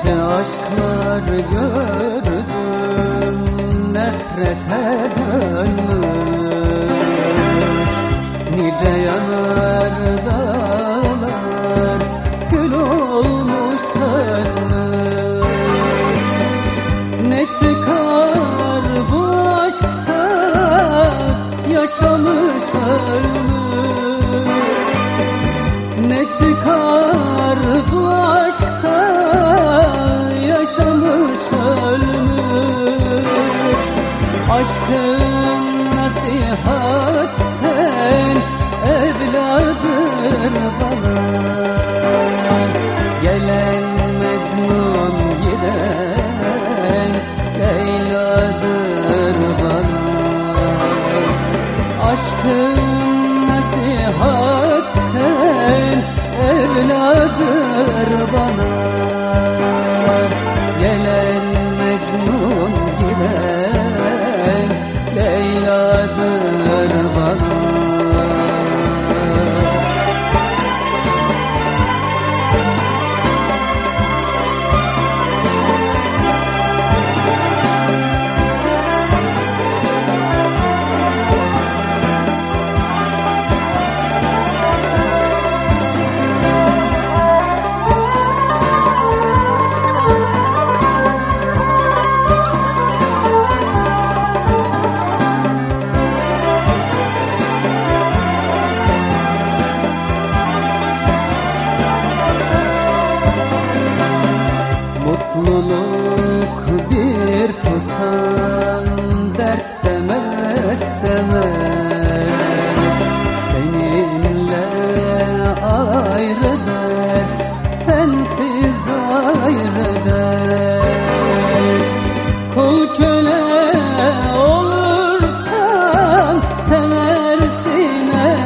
Nice aşklar gördüm, nefrete dönmüş. Nice yanardalar, kül olmuş sönmüş. Ne çıkar bu aşkta, yaşamış ölmüş. Ne çıkar bu aşkta, yaşamış ölmüş. Aşkın nasihatten evladır bana. Gelen Mecnun giden Leyla'dır bana. Aşkın nasihatten evladır bana. Gelen Mecnun giden Leyla'dır bana. Mutluluk bir tutan, dert demek demek. Seninle ayrı dert, sensiz ayrı dert. Kul köle olursan seversin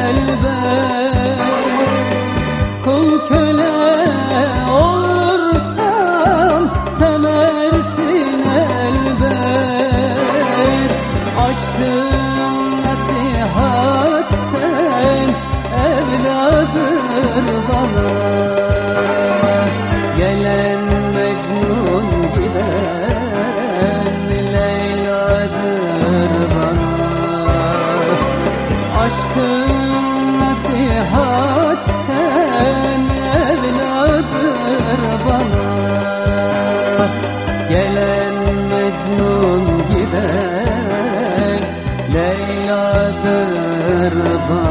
elbet. Kul köle seversin elbet. Aşkın nasihatten evladır bana. Gelen Mecnun giden Leyla'dır bana. Aşkın nasihatten evladır bana. Gelen Mecnun giden Leyla'dır bana.